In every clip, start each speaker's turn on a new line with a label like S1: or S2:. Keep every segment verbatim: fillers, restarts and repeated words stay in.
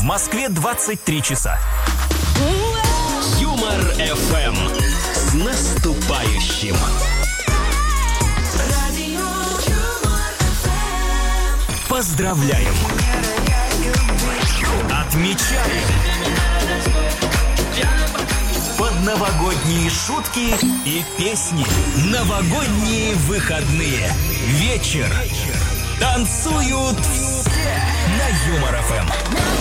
S1: В Москве двадцать три часа.
S2: Юмор эф эм. С наступающим!
S1: Поздравляем! Отмечаем! Под новогодние шутки и песни. Новогодние выходные. Вечер. Танцуют все на Юмор эф эм.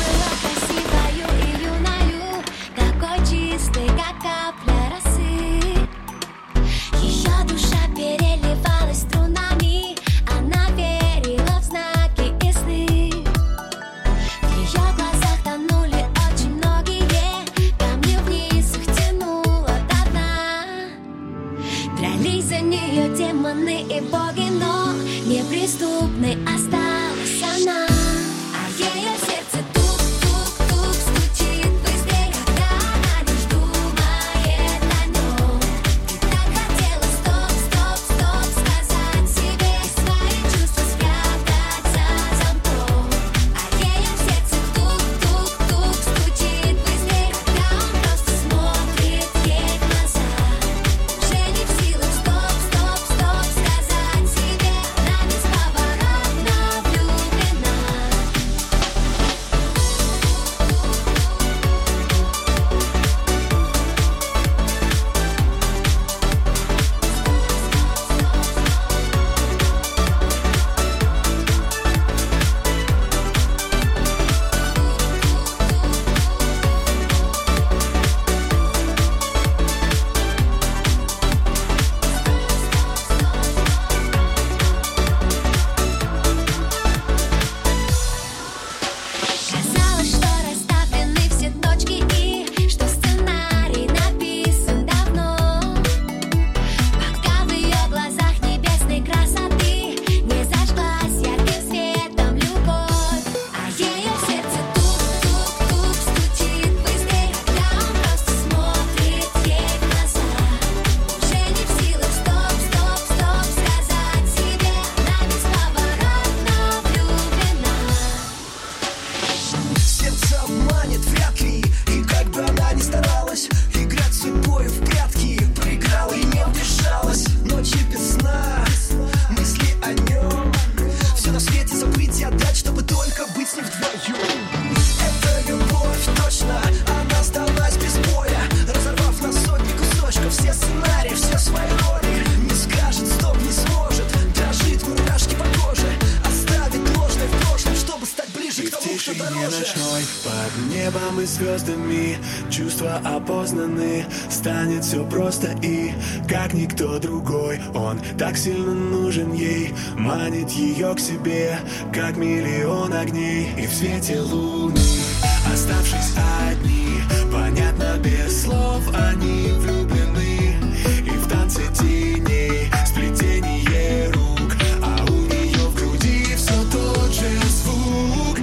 S3: Демоны и боги, но неприступной осталась она. А ее сердце тук-тук-тук стучит быстрее, когда она лишь думает о нем. И так хотела стоп-стоп-стоп сказать себе и свои чувства спрятать за замком. А ее сердце тук-тук-тук стучит быстрее, когда он просто смотрит ей в глаза. Уже не в силах стоп-стоп сказать себе, она бесповоротно влюблена. Казалось, что расставлены все точки и что сценарий написан давно. Пока в ее глазах небесной красоты не зажглась ярким светом любовь. А ее сердце тук-тук-тук стучит быстрее, когда он просто смотрит ей в глаза. Уже не в силах стоп-стоп-стоп сказать себе, она бесповоротно влюблена.
S4: Сердце обманет вряд ли, и как бы она ни старалась играть судьбой в прятки, проиграла и не удержалась. Ночи без сна, мысли о нем, все на свете забыть и отдать, чтобы только быть с ним вдвоем. Это любовь, точно, она сдалась без боя, разорвав на сотни кусочков все сценарии, все свои роли. Не скажет стоп, не сможет, дрожит мурашки по коже, оставит ложное в прошлом, чтобы стать ближе к тому, кто дороже.
S5: Ночной, под небом и звездами чувства опознаны. Станет все просто и как никто другой. Он так сильно нужен ей, манит ее к себе, как миллион огней. И в свете луны, оставшись одни, понятно без слов, они влюблены. И в танце теней, сплетение рук, а у нее в груди все тот же звук.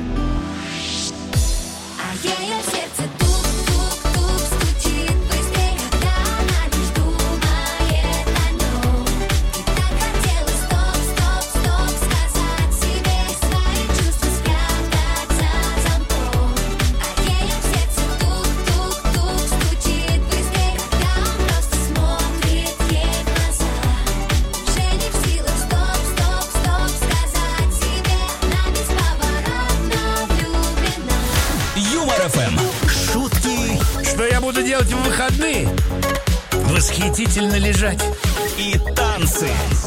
S3: А ее сердце тук-тук-тук стучит быстрее, когда она лишь думает о нем. И так хотела стоп-стоп-стоп сказать себе и свои чувства спрятать за замком. А ее сердце тук-тук-тук стучит быстрее, когда он просто смотрит ей в глаза. Уже не в силах стоп-стоп-стоп сказать себе, она бесповоротно влюблена.
S1: Юмор эф эм. Шутки
S6: Что я буду делать в выходные? Восхитительно лежать.
S1: и танцы.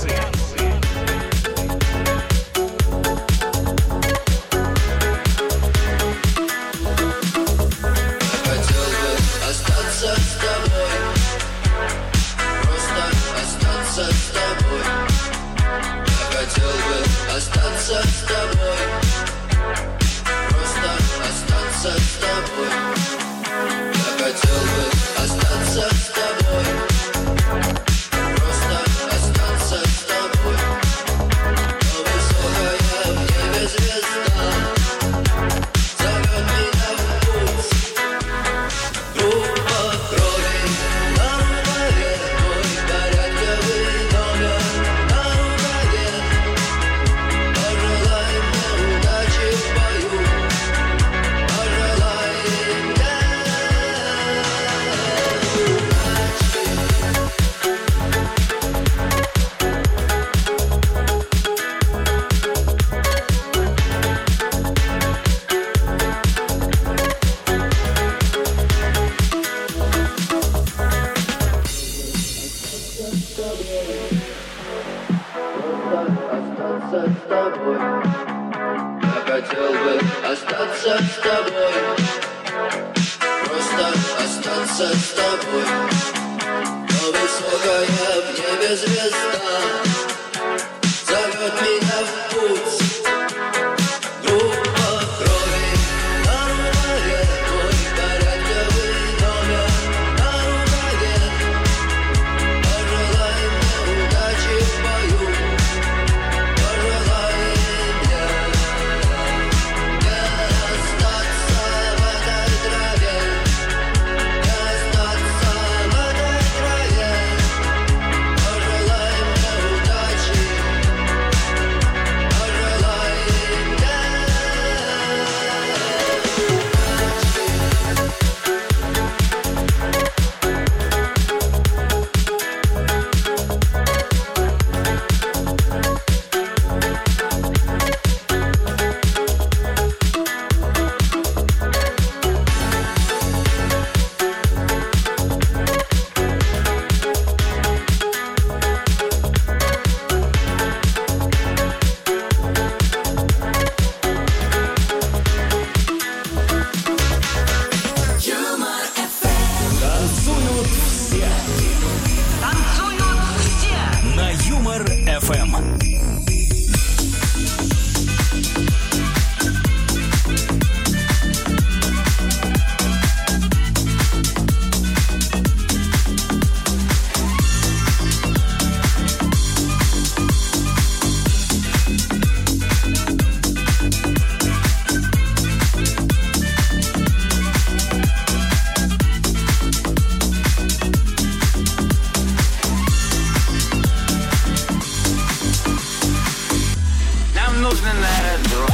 S7: Хотел бы остаться с тобой, просто остаться с тобой. Я хотел бы остаться с тобой, просто остаться с тобой. Я хотел бы остаться с тобой, просто остаться с тобой. хотел бы остаться с тобой, просто остаться с тобой. Но высокая в небе звезда зовет меня в путь. Группа крови на рукаве, мой порядковый номер на рукаве. Пожелай мне удачи в бою, пожелай мне не остаться в этой траве, не остаться в этой траве. Пожелай мне удачи, пожелай мне.
S1: Танцуют все.
S8: Танцуют все.
S1: На Юмор эф эм.
S8: Нам нужно народу.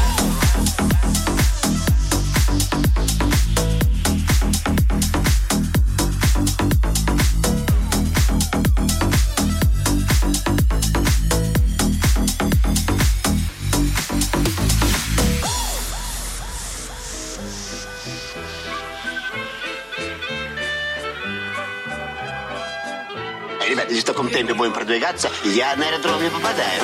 S9: Ребята, если в таком темпе будем продвигаться, я на аэродром не попадаю.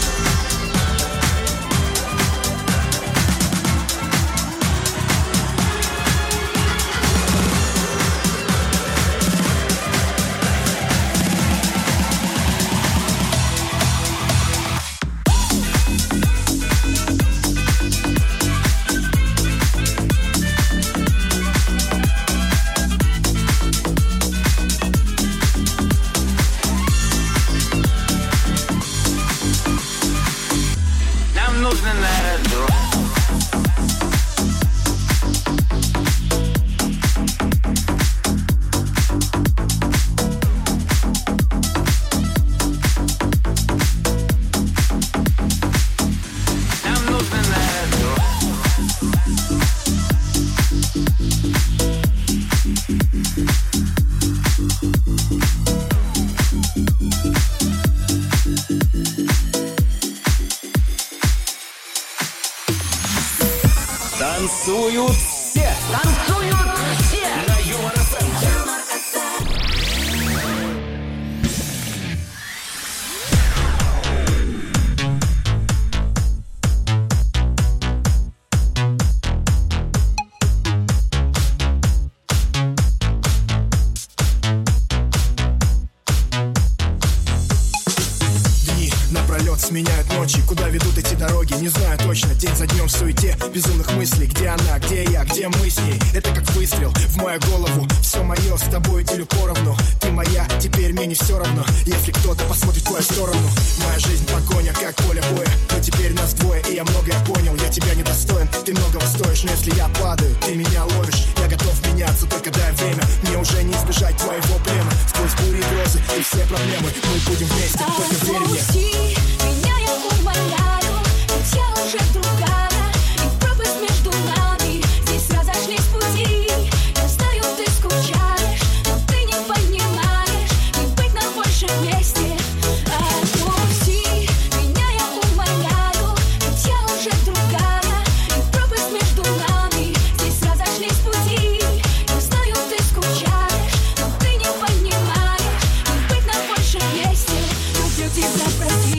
S8: Нам нужно народу. Нам нужно народу.
S1: Танцуют все.
S8: Танцуют все.
S1: На Юмор эф эм.
S5: Дни напролет сменяют ночи. Куда ведут эти дороги, не знаю точно. День за днем в суете безумных мыслей. Где она, где я, где мы с ней? Это как выстрел в мою голову. Все мое с тобой делю поровну. Ты моя, теперь мне не все равно. Если кто-то посмотрит в твою сторону. Моя жизнь погоня, как поле боя. Но теперь нас двое, и я многое понял. Я тебя недостоин, ты многого стоишь. Но если я падаю, ты меня ловишь. Я готов меняться, только дай время. Мне уже не избежать твоего плена. Сквозь бури и грозы и все проблемы мы будем вместе, только верь мне.
S3: Отпусти меня, я умоляю, ведь я уже другая, и пропасть между нами, здесь разошлись пути. Я знаю, ты скучаешь, но ты не понимаешь, не быть нам больше вместе. Отпусти меня, я умоляю, ведь я уже другая, и пропасть между нами, здесь разошлись пути. Я знаю, ты скучаешь, но ты не понимаешь, не быть нам больше вместе. Люблю тебя, прости.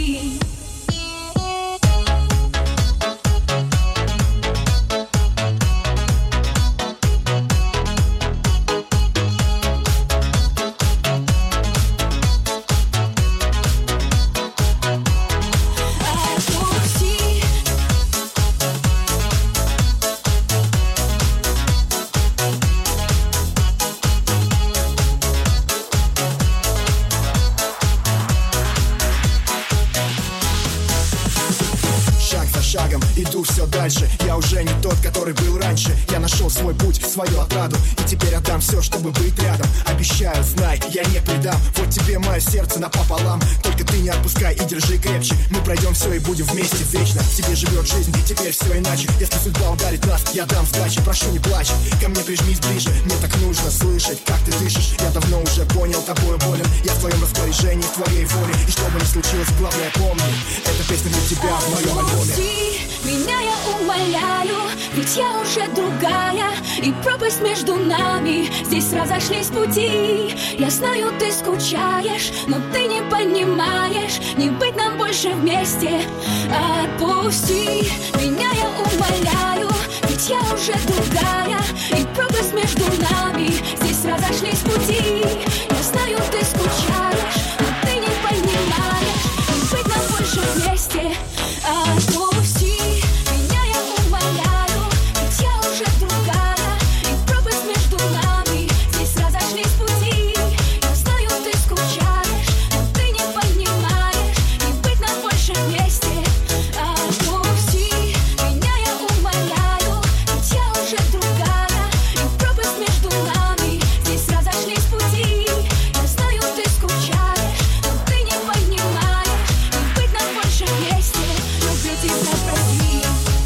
S10: уже не тот, который был раньше. Я нашел свой путь, свою отраду, и теперь отдам все, чтобы быть рядом. Обещаю, знай, я не предам. Вот тебе мое сердце напополам. Только ты не отпускай и держи крепче. Мы пройдем все и будем вместе вечно. В тебе живет жизнь, теперь все иначе. Если судьба ударит нас, я дам сдачи. Прошу, не плачь, ко мне прижмись ближе. Мне так нужно слышать, как ты дышишь. Я давно уже понял, тобой болен. Я в твоем распоряжении, в твоей воле. И что бы ни случилось, главное помни, эта песня для тебя в моем альбоме.
S3: Отпусти меня, я умоляю, ведь я уже другая. И пропасть между нами, здесь разошлись пути. Я знаю, ты скучаешь, но ты не понимаешь, не быть нам больше вместе. Отпусти меня, я умоляю, ведь я уже другая. И пропасть между нами, здесь разошлись пути. Я знаю, ты скучаешь, но ты не понимаешь, не быть нам больше вместе. Отпусти меня, я умоляю, ведь я уже другая. И пропасть между нами, здесь разошлись пути. Я знаю, ты скучаешь, но ты не понимаешь, не быть нам больше вместе. Отпусти меня, я умоляю, ведь я уже другая. И пропасть между нами, здесь разошлись пути. Я знаю, ты скучаешь, но ты не понимаешь, не быть нам больше вместе. Люблю тебя, прости.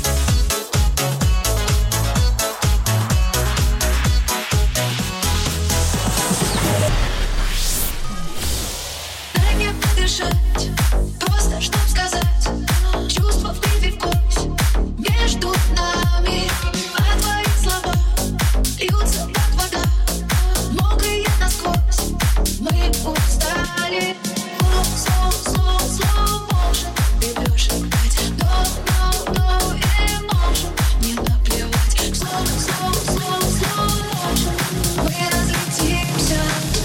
S11: Дай мне подышать, просто чтоб сказать. Чувства вбиты в кость между нами. А твои слова льются, как вода, мокрые насквозь. Мы устали. Slow, slow, slow, slow motion. Ты врешь опять. No, no, no emotion. Не наплевать. Slow, slow, slow, slow motion. Мы разлетимся.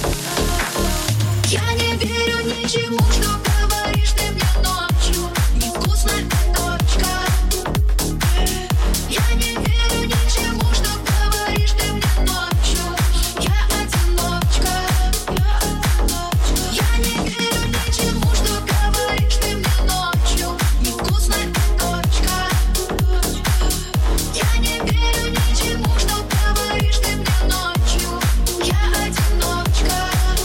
S11: Я не верю ничему, что говоришь ты мне ночью. Невкусная точка. Я не верю ничему, что говоришь ты мне ночью. Я одиночка. Я не верю ничему, что говоришь ты мне ночью. Невкусная точка. Я не верю ничему, что говоришь ты мне ночью. Я одиночка.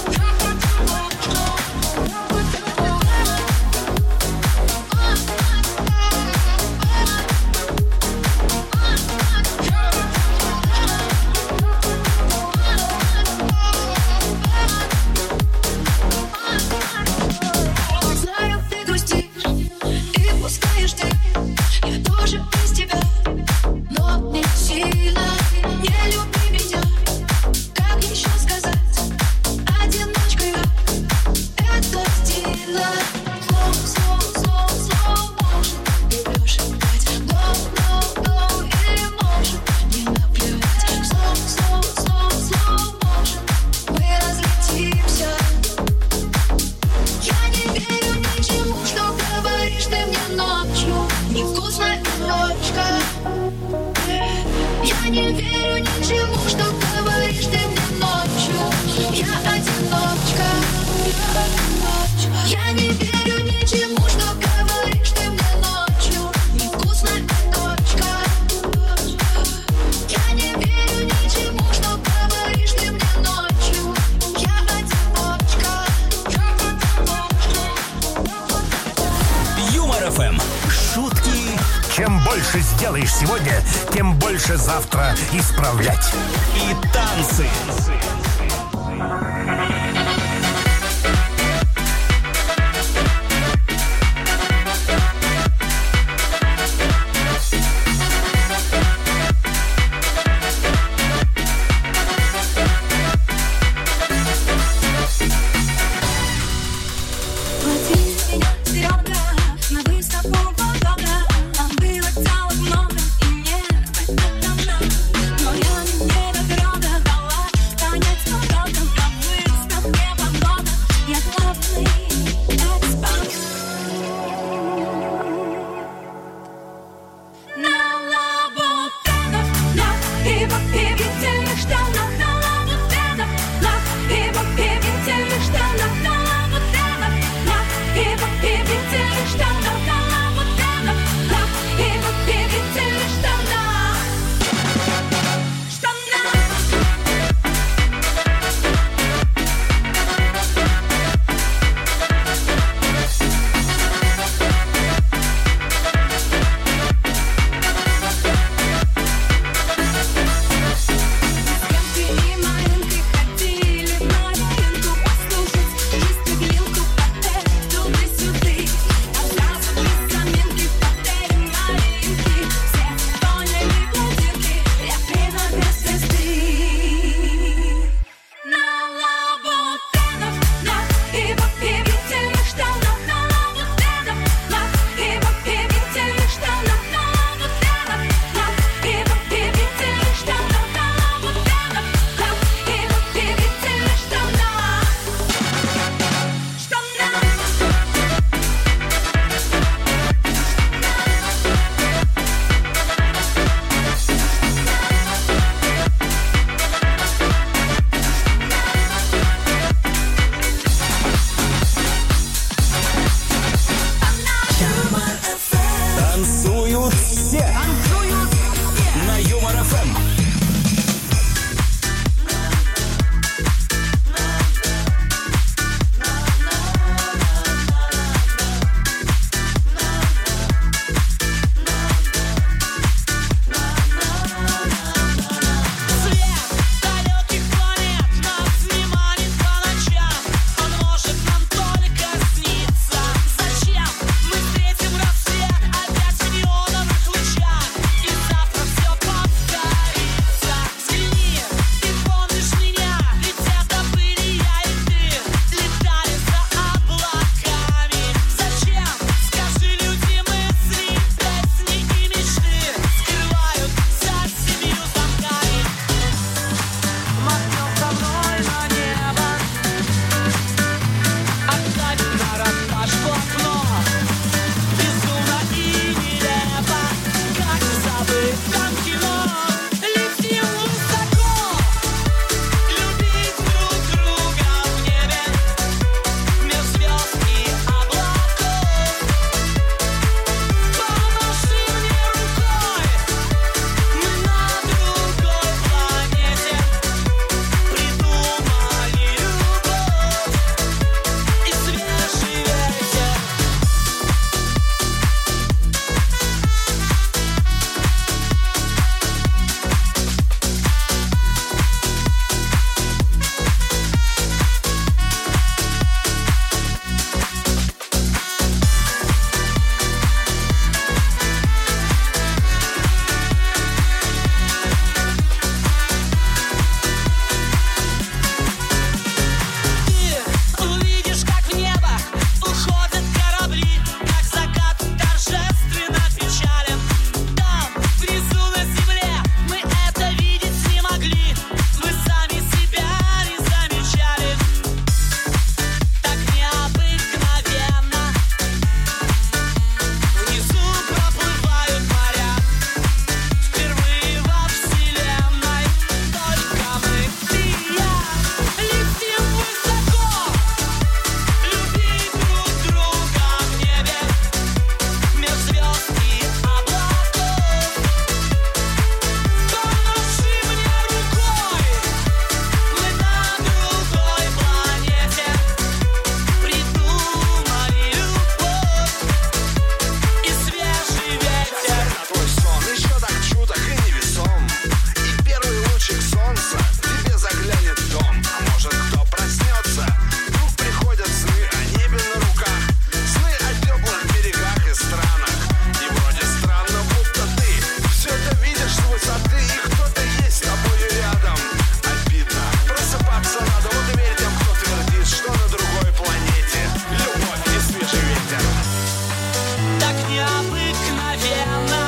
S11: Знаю, ты грустишь и пускаешь ты. Я тоже без тебя, но не сильно. Не люби меня, как еще сказать? Одиночка я, это стильно. Slow, slow, slow, slow motion. Ты врешь опять. No, no, no emotion. Не наплевать. Slow, slow, slow, slow motion. Мы разлетимся. Я не верю ничему, что говоришь ты мне ночью. Невкусная точка. Я не верю ничему, что говоришь ты мне ночью. Я одиночка. Я не верю ничему, что говоришь ты мне ночью. Невкусная точка. Я не верю ничему, что говоришь ты мне ночью. Я одиночка.
S1: Юмор эф эм. Шутки.
S6: Чем больше сделаешь сегодня, тем больше завтра исправлять.
S1: И танцы.
S3: Хватит меня серёга на выставку полгода. А было целых много и не хватит нам. Но я не до дорога дала танец
S12: там кино. Летим высоко, любить друг друга в небе, меж звезд и облаков. Помаши мне рукой, мы на другой планете придумали любовь и свежий ветер. Ты увидишь, как в небо уходят корабли, как закат торжественно печален. Там, внизу на земле, мы это видеть не могли, мы сами себя не замечали. Так необыкновенно внизу проплывают моря, впервые во вселенной только мы, ты и я. Летим высоко, любить друг друга в небе, меж звезд и облаков. Помаши мне рукой, мы на другой планете придумали любовь и свежий ветер.
S13: Твой сон еще так чудок и невесом, и первый лучик солнца тебе заглянет в дом. А может, кто проснется, вдруг приходят сны о небе на руках, сны о теплых берегах и странах. И вроде странно, будто ты все это видишь с высоты, и кто-то есть с тобою рядом. Обидно просыпаться надо, вот и верь тем, кто твердит, что на другой планете любовь и свежий ветер.
S12: Так необыкновенно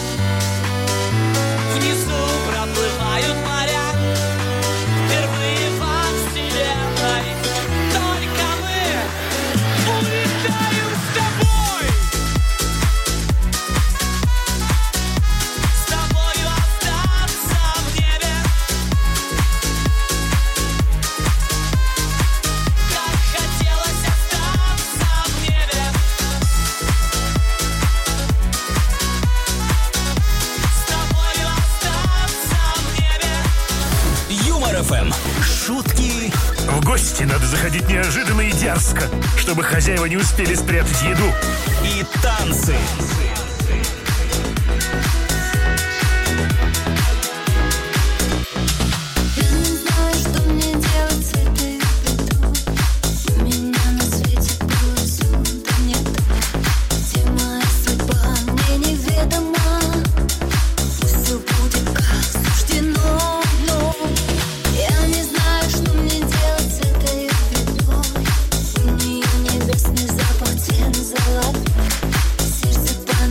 S12: внизу проплывают моря, впервые во вселенной только мы улетаем с тобой, с тобою остаться в небе. Как хотелось остаться в небе. С тобою остаться в небе.
S1: Юмор эф эм. Шутки
S6: В гости надо заходить неожиданно и дерзко, чтобы хозяева не успели спрятать еду.
S1: и танцы.
S11: Я не знаю, что мне делать с этой бедой. У меня на свете было все, да не так. Где моя судьба, мне неведома. Пусть все будет как суждено, но я не знаю, что мне делать с этой бедой. У нее небесный запах, тень золотой. Сердце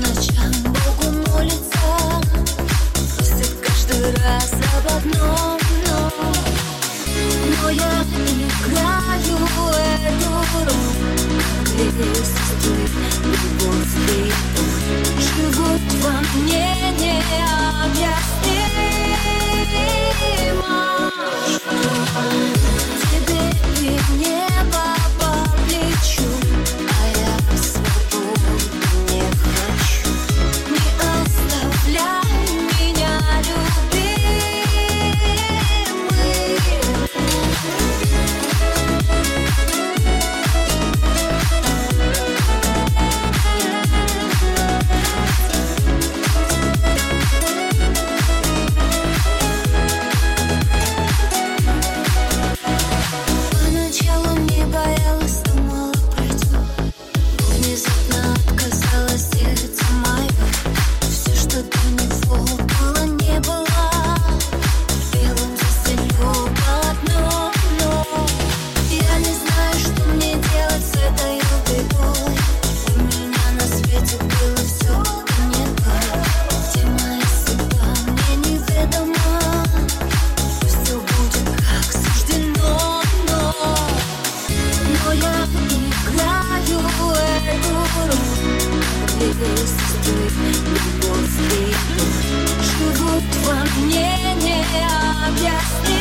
S3: чувства мне необъяснимо.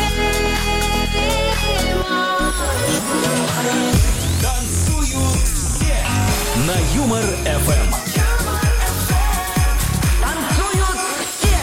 S1: Танцуют все на Юмор эф эм.
S8: Танцуют все.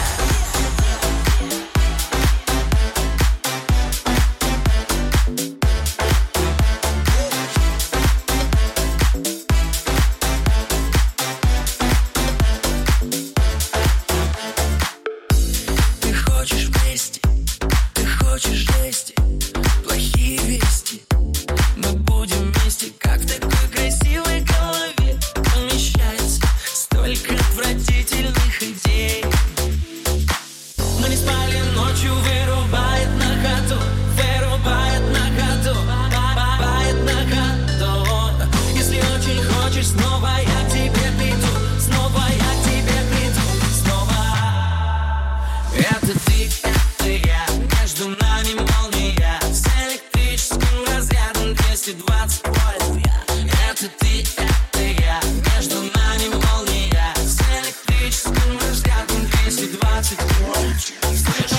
S4: Ты хочешь вместе, ты хочешь жести, плохие вести. Мы будем вместе, как в такой красивой голове помещается столько отвратительных идей. Мы не спали ночью, вырубает на ходу, вырубает на ходу, бывает на ходу. Если очень хочешь, снова я к тебе приду, снова я к тебе приду, снова. Это ты, это я, между нами молния, с электрическим разрядом двести двадцать вольт. Это ты, это я, между нами молния, с электрическим разрядом двести двадцать вольт. Слышишь?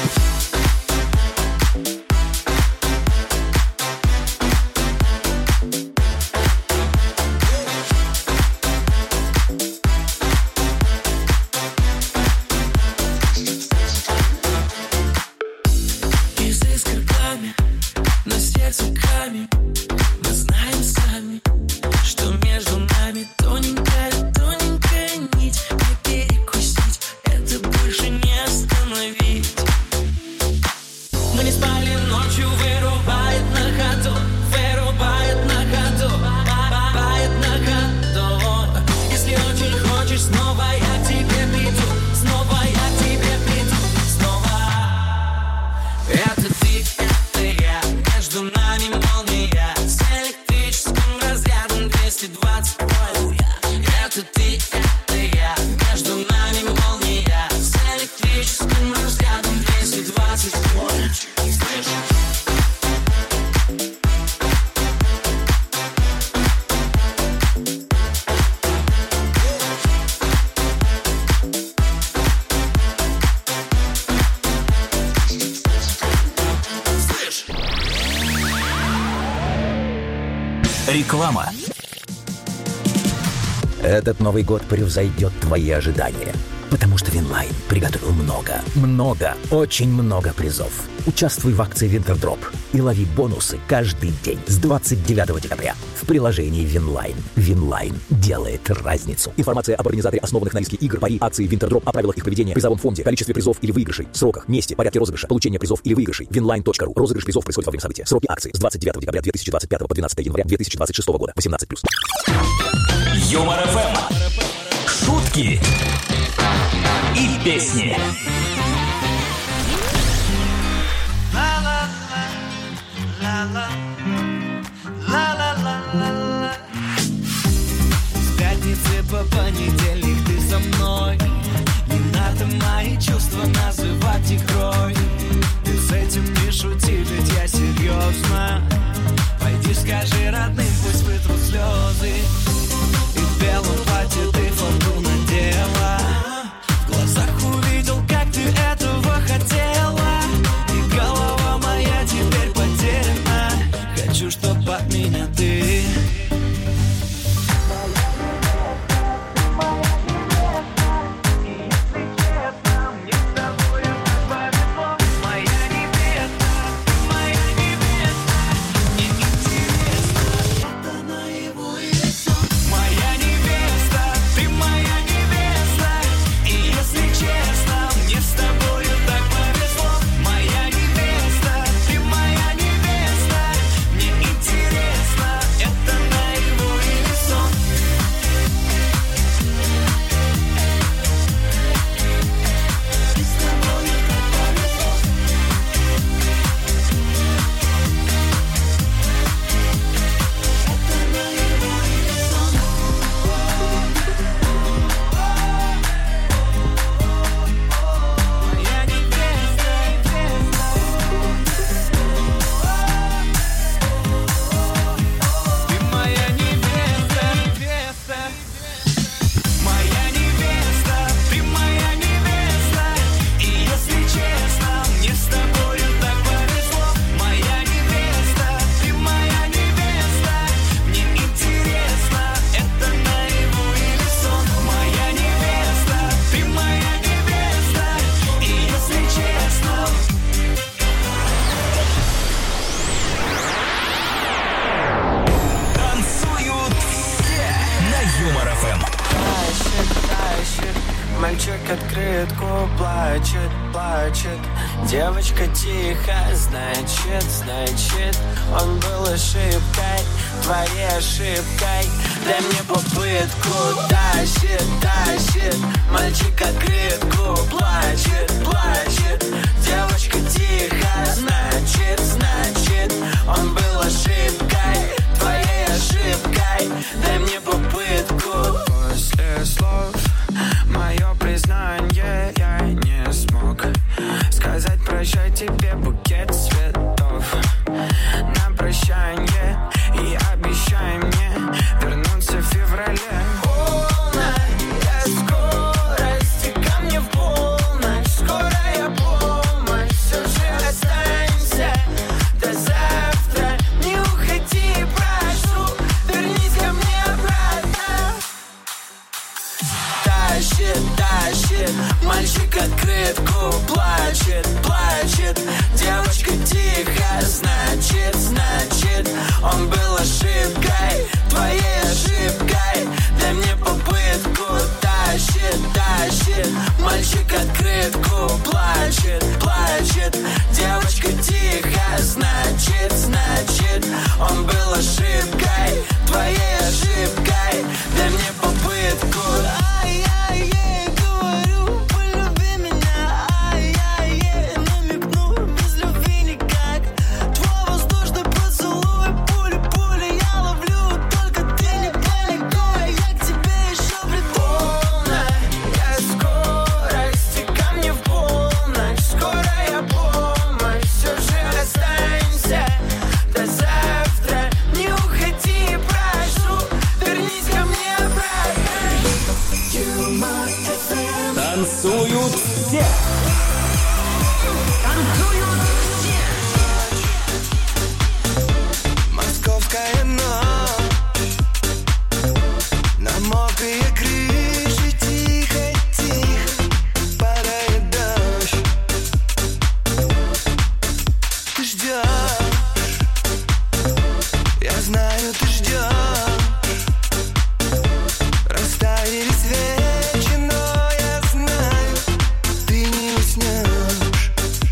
S4: Из искр пламя, но сердце камень. Мы знаем сами, что между нами тоненькая, тоненькая нить. Не перекусить, это больше не остановить. Мы не спали ночью, вырубает на ходу, вырубает на ходу, бывает на ходу. Если очень хочешь, снова я к тебе приду, снова я к тебе приду, снова. Это ты, это я, между нами молния, с электрическим разрядом двести двадцать вольт. Это ты, это я, между нами молния, с электрическим разрядом двести двадцать вольт. Слышишь?
S1: Реклама.
S14: Этот Новый год превзойдет твои ожидания. Потому что Винлайн приготовил много, много, очень много призов. Участвуй в акции Винтердроп и лови бонусы каждый день с двадцать девятого декабря в приложении Винлайн. Винлайн делает разницу. Информация об организаторе основанных на риске игр, пари, акции Винтердроп, о правилах их проведения, призовом фонде, количестве призов или выигрышей, сроках, месте, порядке розыгрыша, получения призов или выигрышей. винлайн точка ру. Розыгрыш призов происходит во время события. Сроки акции с двадцать девятого декабря две тысячи двадцать пятого по двенадцатое января две тысячи двадцать шестого года. восемнадцать плюс.
S1: Юмор эф эм. Шутки и песни.
S4: С пятницы по понедельник ты со мной. Не надо мои чувства называть игрой. Ты с этим не шути, ведь я серьезно. Пойди скажи родным, пусть вытрут слезы. И в белом платье ты фату надела. В глазах увидел, как ты
S15: плачет. Девочка тихо, значит, значит, он был ошибкой, твоей ошибкой. Дай мне попытку, тащит, тащит, мальчик открытку, плачет, плачет. Девочка тихо, значит, значит, он был ошибкой, твоей ошибкой. Дай мне попытку. После слов мое признание я не смог сказать прощай тебе букет цветов на прощанье и обещай мне вернуться в феврале. Полная скорость, ко мне в полночь, скорая помощь, все же останься до завтра, не уходи, прошу, вернись ко мне обратно. Тащит, тащит, мальчик открытку, плачет, плачет. Девочка тихо, значит, значит, он был ошибкой, твоей ошибкой. Дай мне попытку, тащит, тащит, мальчик открытку, плачет, плачет. Девочка тихо, значит, значит, он был ошибкой, твоей ошибкой. Дай мне попытку. Ай-яй-яй, говорю, полюби меня. Ай-яй-яй, намекну, без любви никак. Твой воздушный поцелуй, пули-пули я ловлю. Только ты не паникуй, я к тебе еще приду. Полная скорость, ко мне в полночь, скорая помощь, все же останься до завтра, не уходи, прошу, вернись ко мне обратно.
S1: Танцуют все.
S4: Московская ночь, на мокрые крыши тихо-тихо падает дождь. Ты ждешь, я знаю, ты ждешь. Растаяли свечи, но я знаю, ты не уснешь.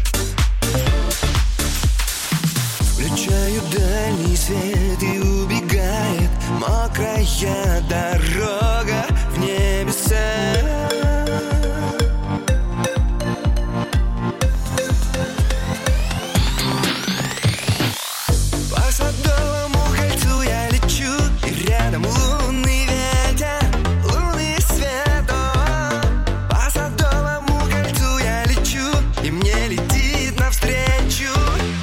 S4: Включаю дальний свет и убегает мокрая дорога в небеса. По Садовому кольцу я лечу, и рядом лунный ветер, лунный свет. О, по Садовому кольцу я лечу, и мне летит навстречу.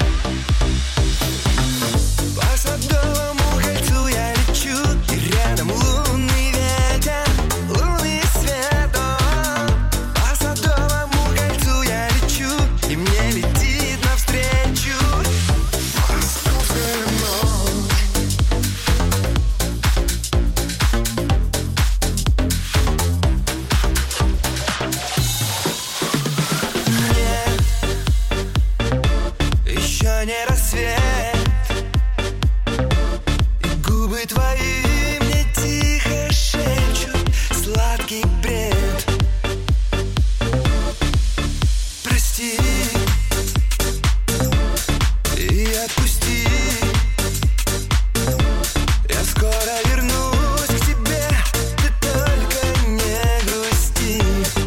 S4: По Садовому кольцу я лечу, и рядом лунный ветер, лунный свет. О, по Садовому кольцу я лечу, и мне летит навстречу. Московская ночь. Еще не рассвет, и губы твои мне тихо шепчут сладкий бред. Прости и отпусти, я скоро вернусь к тебе, ты только не грусти.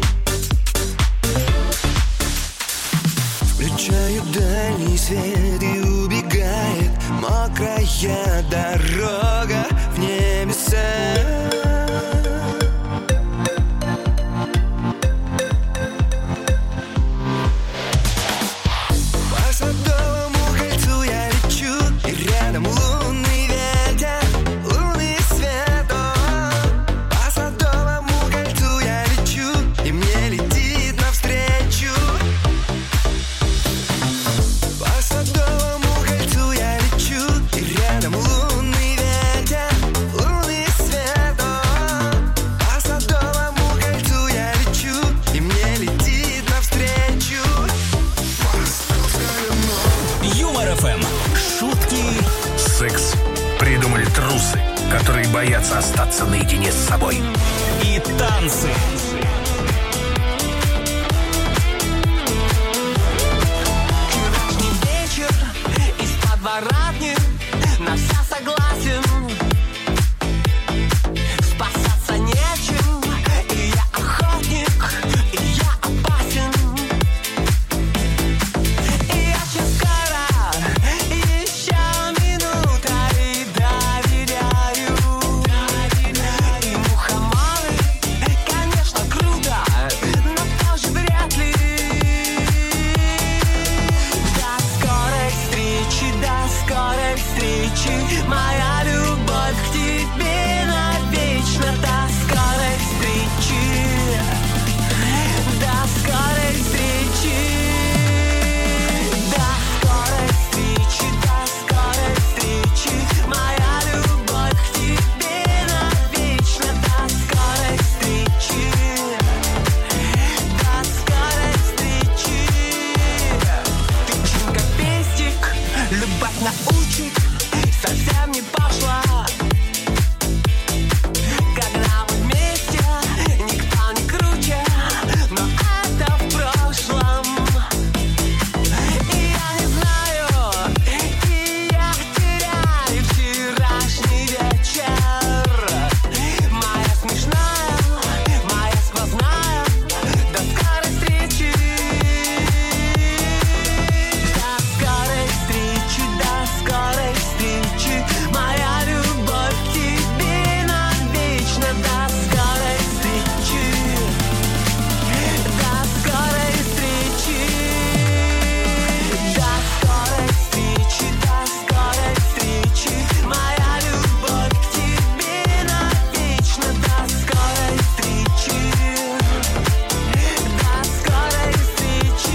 S4: Включаю дальний свет и убегает мокрая дорога в небеса. По Садовому кольцу я лечу, и рядом лунный ветер, лунный свет. О, по Садовому кольцу я лечу, и мне летит навстречу. По Садовому кольцу я лечу, и рядом лунный ветер, лунный свет. О, по Садовому кольцу я лечу, и мне летит навстречу.
S1: Юмор эф эм. Шутки.
S6: Секс придумали трусы, которые боятся остаться наедине с собой.
S1: И танцы.
S15: научит, совсем не пошла. Когда мы вместе, никто не круче, но это в прошлом. И я не знаю, и я теряю вчерашний вечер. Моя смешная, моя сквозная, до скорой встречи. До скорой встречи, до скорой встречи. Моя любовь к тебе навечно. До скорой встречи, до скорой встречи. До скорой встречи, до скорой встречи. Моя любовь к тебе навечно. До скорой встречи, до скорой встречи.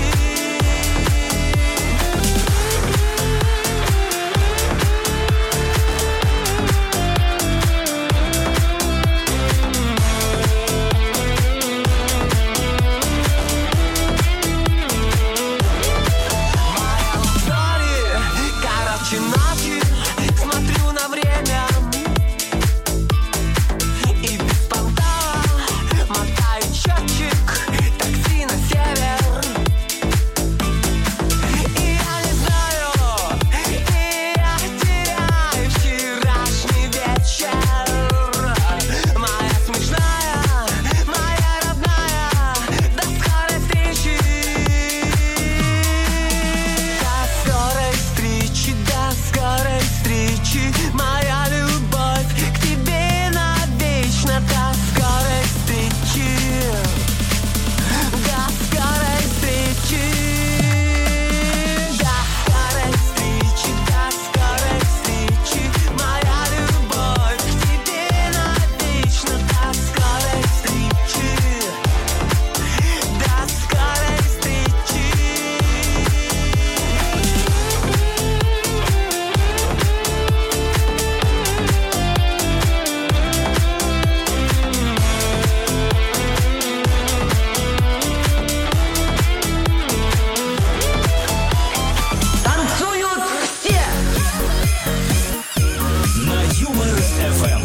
S15: Моя короче ночи, смотрю на время и без понта мотаю счетчик, такси на север. И я не знаю, и я теряю вчерашний вечер. Моя смешная, моя родная, до скорой встречи. До скорой встречи, до скорой встречи. Моя любовь к тебе навечно. До скорой встречи, до скорой встречи. До скорой встречи, до скорой встречи. Моя любовь к тебе навечно. До скорой встречи, до скорой встречи.
S8: Танцуют все.
S1: На Юмор эф эм.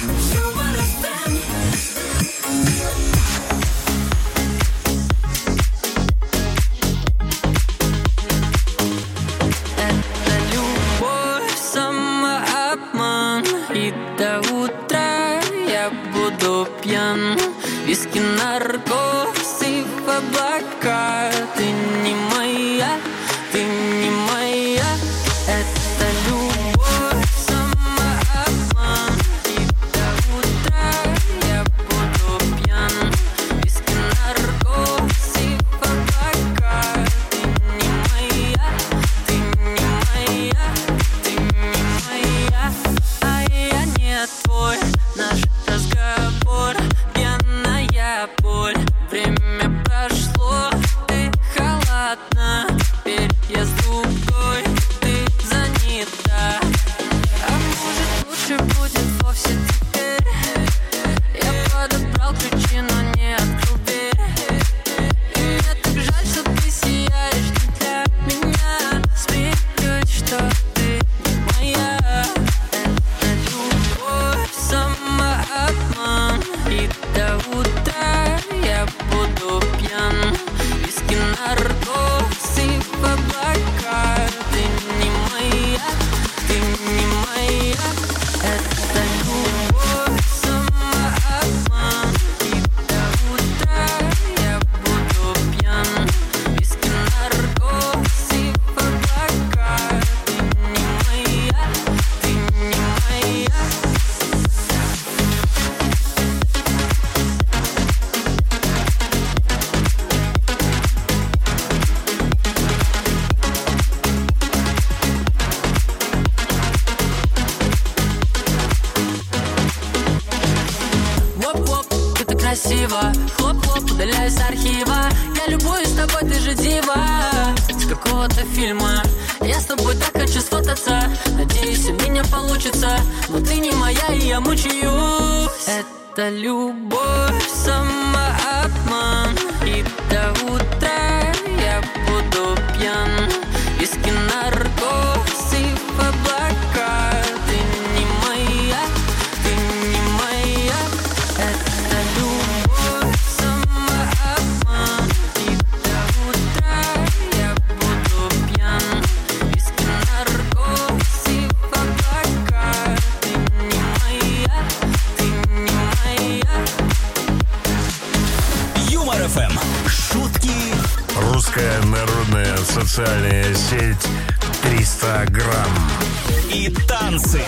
S12: Это любовь, самообман. И до утра я буду пьян. Виски, наркоз и в облака. Ты не моя, ты не моя. Это любовь, самообман. И до утра я буду пьян. Виски, наркоз и в облака. Ты не моя, ты не моя, ты не моя. А я не твой. Наш разговор, пьяная боль. Время прошло, ты холодна. Теперь я с другой, ты занята. А может лучше будет вовсе теперь. Я подобрал ключи, но не открыл дверь. И мне так жаль, что ты сияешь не для меня. Смеюсь, что ты не моя. Это любовь, самообман. И до утра я буду пьян. Виски, наркоз и в облака. Ты не моя, ты не моя. Это любовь, самообман. И до утра я буду пьян. Виски, наркоз и в облака. Ты не моя, ты не моя. Воп-воп, ты так красиво. Хлоп-хлоп, удаляюсь с архива. Я любуюсь тобой, ты же дива. Из какого-то фильма. Я с тобой так хочу сфотаться. Надеюсь, у меня получится. Но ты не моя, и я мучаюсь. Это любовь, самообман. И до утра я буду пьян. Виски, наркоз и в
S6: народная социальная сеть триста грамм.
S2: И танцы.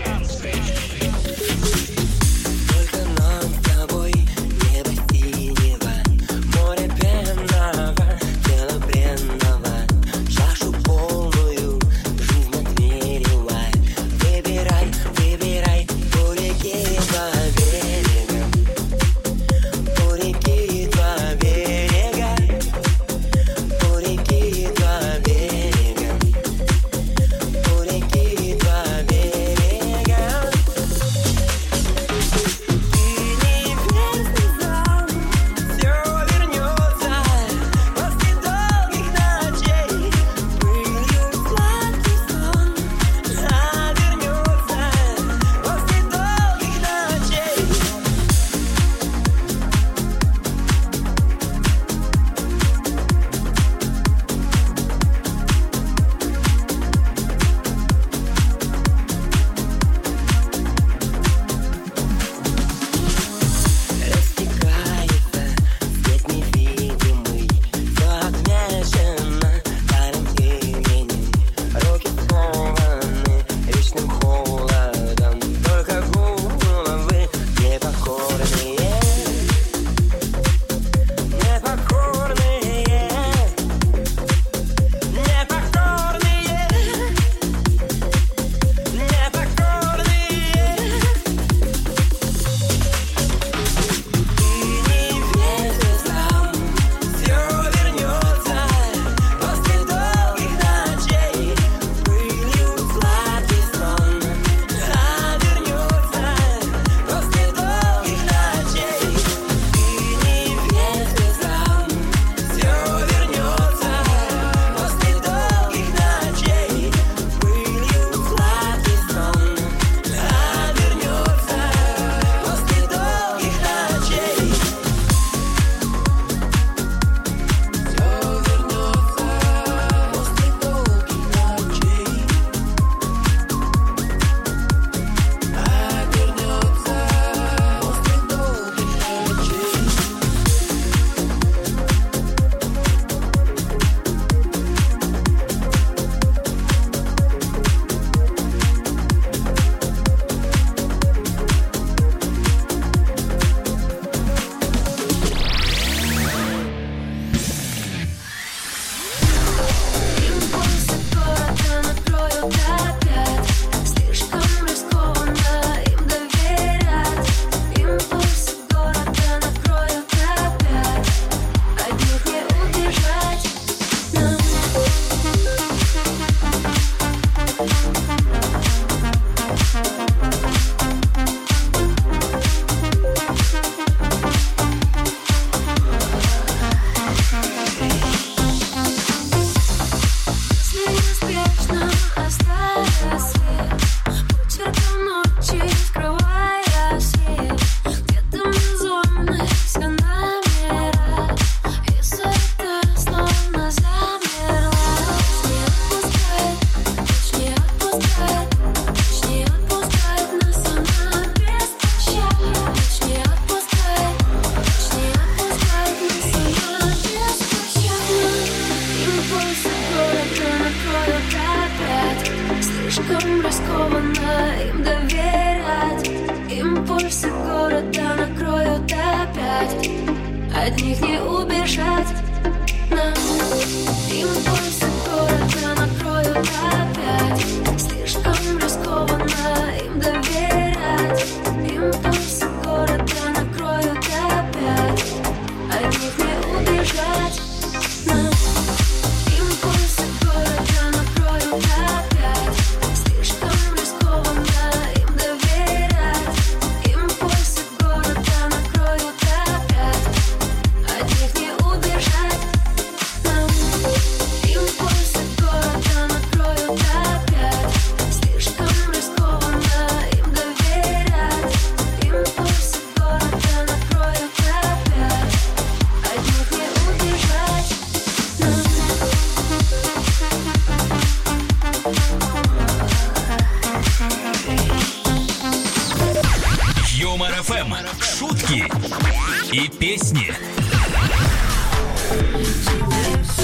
S11: От них не убежать нам. Импульсы города накроют опять. Слишком рискованно им доверять. Импульсы города накроют опять. От них не убежать нам. Импульсы города накроют опять. Слишком рискованно им доверять. Импульсы города накроют опять. От них не убежать нам. Импульсы города накроют опять. Слишком рискованно им доверять. Импульсы города накроют опять. От них не убежать нам.
S2: Юмор эф эм. Шутки и песни.
S11: Теперь со мной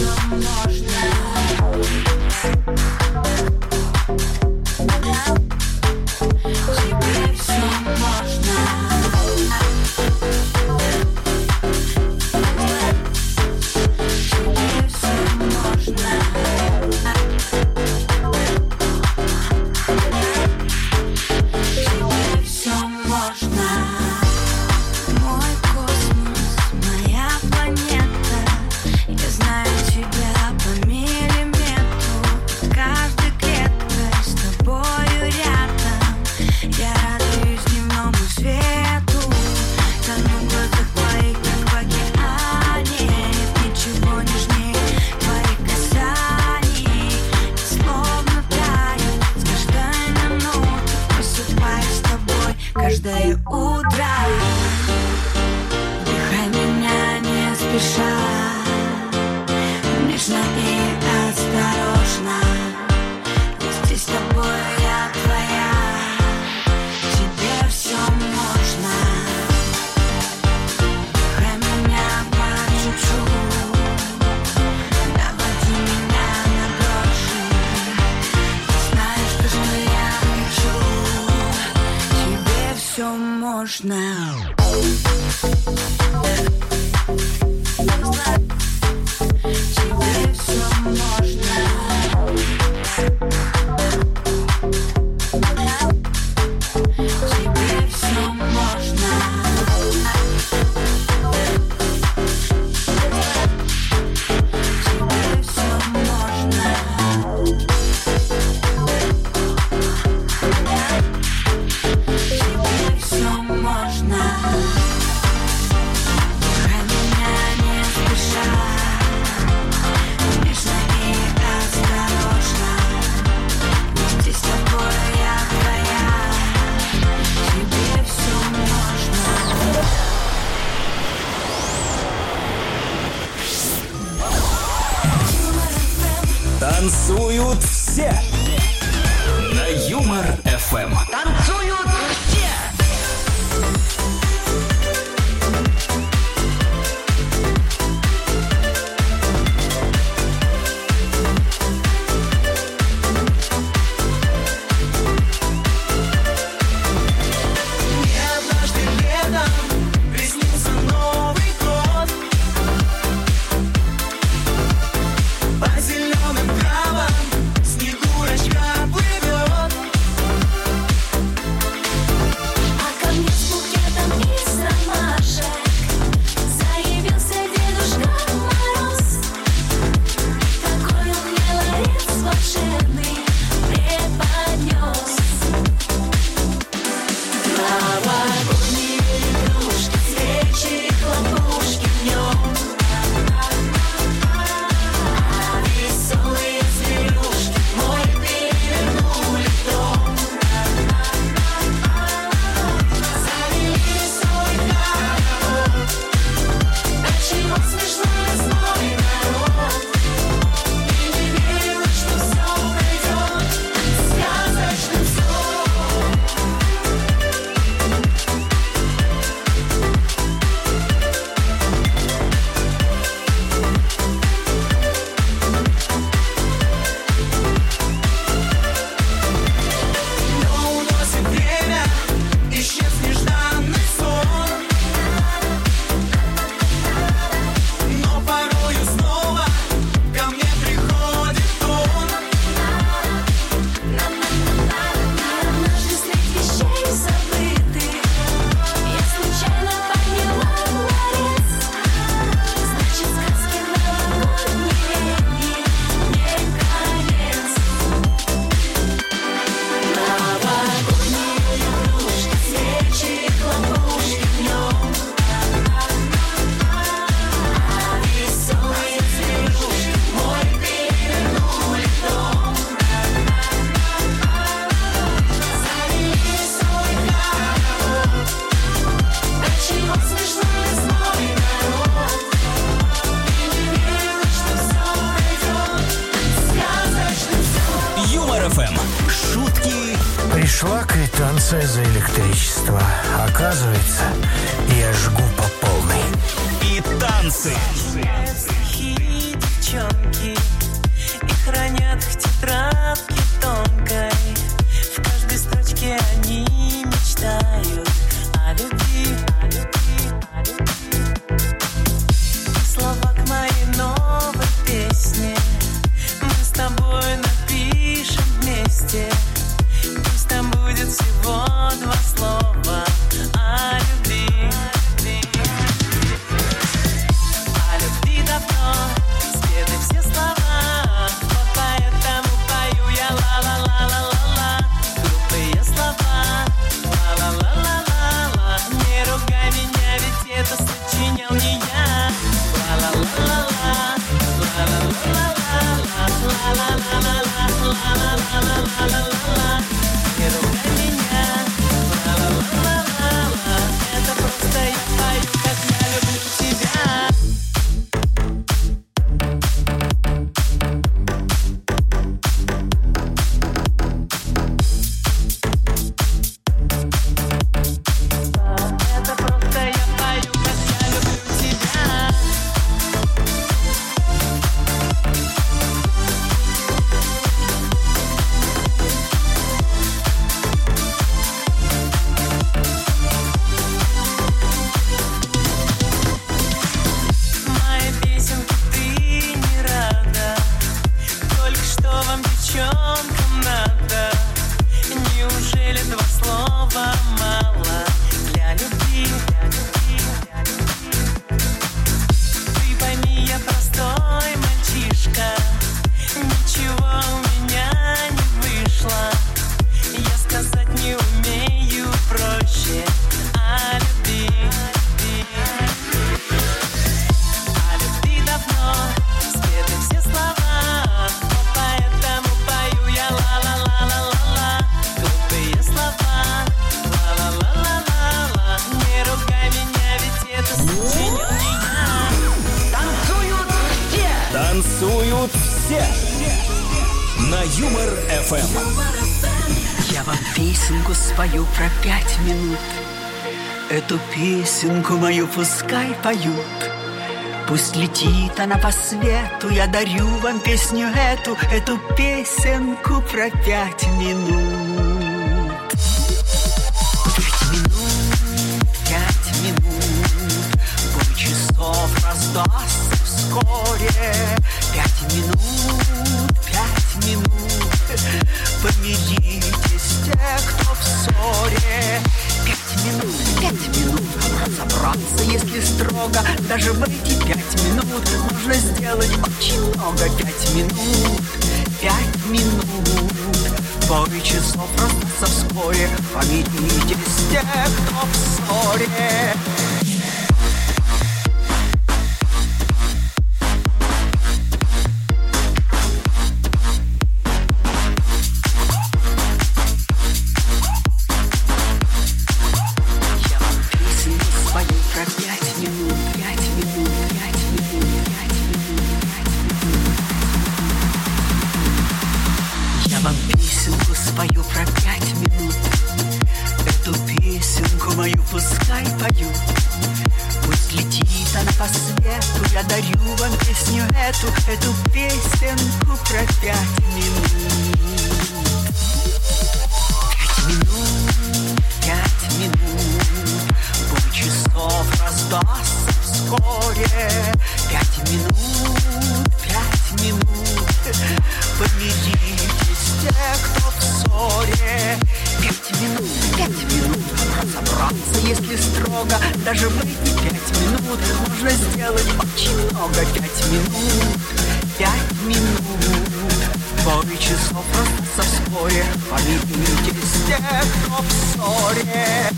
S2: Танцуют все на Юмор эф эм.
S8: Танцуют все.
S6: Пришла квитанция за электричество. Оказывается, я жгу по полной.
S2: И танцы.
S15: девчонки и хранят в тетрадке тонкой. В каждой строчке они мечтают о любви, о любви, о любви. И слова к моей новой песне мы с тобой напишем вместе. Пусть там будет всего два слова о любви. О любви давно спеты все слова, вот поэтому пою я ла-ла-ла-ла-ла-ла. Глупые слова, ла-ла-ла-ла-ла-ла. Не ругай меня, ведь это сочинял не я. Ла-ла-ла-ла-ла, ла-ла-ла-ла-ла, ла-ла-ла-ла-ла-ла-ла-ла-ла. Не ругай меня, ла-ла-ла-ла-ла. Это просто я пою, как я люблю тебя. Это просто я пою, как я люблю тебя. Моей песенке ты не рада, только что вам, девчонкам, надо? Неужели два слова мало для любви? Ты пойми, я простой мальчишка, ничего у меня не вышло. Я сказать не умею проще о любви. О любви давно спеты все слова, вот поэтому пою я ла-ла-ла-ла-ла-ла. Глупые слова, ла-ла-ла-ла-ла-ла. Не ругай меня, ведь это сочинял не я.
S1: Танцуют все! Танцуют все! На Юмор эф эм.
S16: Я вам песенку спою про пять минут. Эту песенку мою пускай поют. Пусть летит она по свету. Я дарю вам песню эту, эту песенку про пять минут. Пять минут, пять минут. Бой часов раздастся вскоре. Пять минут, пять минут. Помиритесь те, кто в ссоре. Пять минут, пять минут. Разобраться, если строго, даже в эти пять минут можно сделать очень много. Пять минут, пять минут. Бой часов раздастся вскоре. Помиритесь те, кто в ссоре. Эту песенку про пять минут. Пять минут, пять минут. Бой часов раздастся вскоре. Пять минут, пять минут. Помиритесь те, кто в ссоре. Пять минут, пять минут. Разобраться, если строго, даже в эти пять минут можно сделать очень много. Пять минут, пять минут. Бой часов раздастся вскоре. Помиритесь те, кто в ссоре.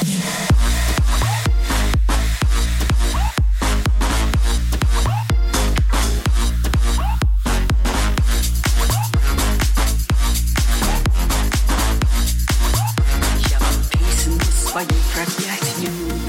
S16: Спою про пять минут.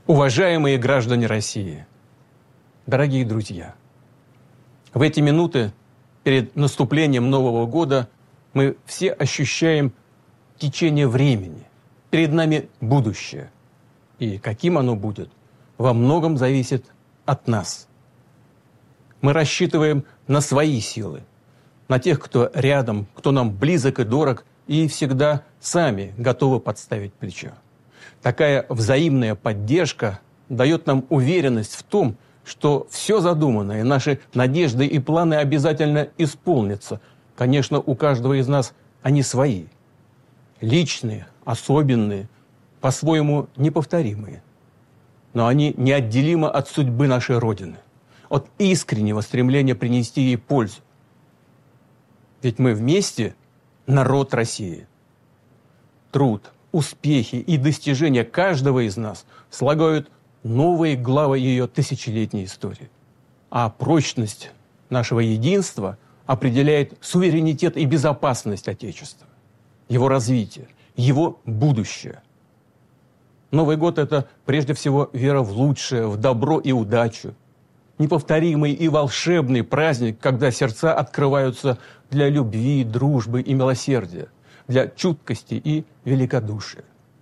S17: Уважаемые граждане России, дорогие друзья, в эти минуты перед наступлением Нового года мы все ощущаем течение времени. Перед нами будущее. И каким оно будет, во многом зависит от нас. Мы рассчитываем на свои силы, на тех, кто рядом, кто нам близок и дорог, и всегда сами готовы подставить плечо. Такая взаимная поддержка дает нам уверенность в том, что все задуманное, наши надежды и планы обязательно исполнятся. Конечно, у каждого из нас они свои. Личные, особенные, по-своему неповторимые. Но они неотделимы от судьбы нашей Родины, от искреннего стремления принести ей пользу. Ведь мы вместе народ России. Труд, успехи и достижения каждого из нас слагают новые главы ее тысячелетней истории. А прочность нашего единства определяет суверенитет и безопасность Отечества, его развитие, его будущее. Новый год – это прежде всего вера в лучшее, в добро и удачу. Неповторимый и волшебный праздник, когда сердца открываются для любви, дружбы и милосердия, для чуткости и великодушия.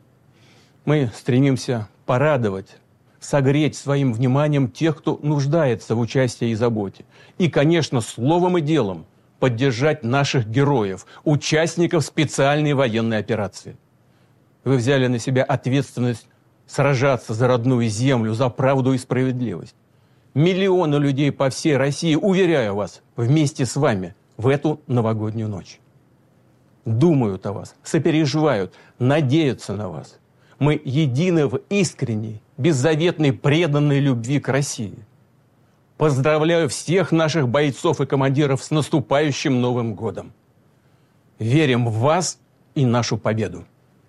S17: Мы стремимся порадовать, согреть своим вниманием тех, кто нуждается в участии и заботе. И, конечно, словом и делом поддержать наших героев, участников специальной военной операции. Вы взяли на себя ответственность сражаться за родную землю, за правду и справедливость. Миллионы людей по всей России, уверяю вас, вместе с вами в эту новогоднюю ночь. Думают о вас, сопереживают, надеются на вас. Мы едины в искренней, беззаветной, преданной любви к России. Поздравляю всех наших бойцов и командиров с наступающим Новым годом. Верим в вас и нашу победу.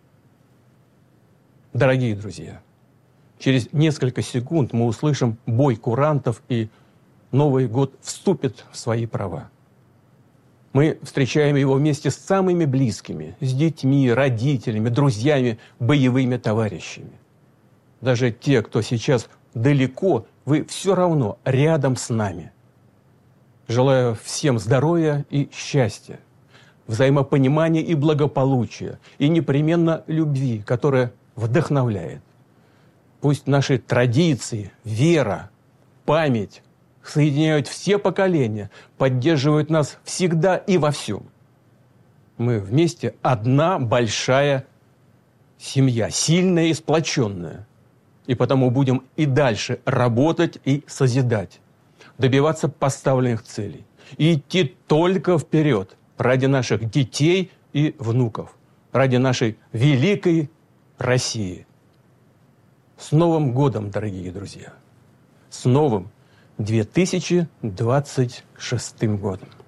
S17: Дорогие друзья, через несколько секунд мы услышим бой курантов, и Новый год вступит в свои права. Мы встречаем его вместе с самыми близкими, с детьми, родителями, друзьями, боевыми товарищами. Даже те, кто сейчас далеко, вы все равно рядом с нами. Желаю всем здоровья и счастья, взаимопонимания и благополучия, и непременно любви, которая вдохновляет. Пусть наши традиции, вера, память соединяют все поколения, поддерживают нас всегда и во всем. Мы вместе одна большая семья, сильная и сплоченная. И потому будем и дальше работать и созидать, добиваться поставленных целей, и идти только вперед ради наших детей и внуков, ради нашей великой России. С Новым годом, дорогие друзья! С новым две тысячи двадцать шестым годом!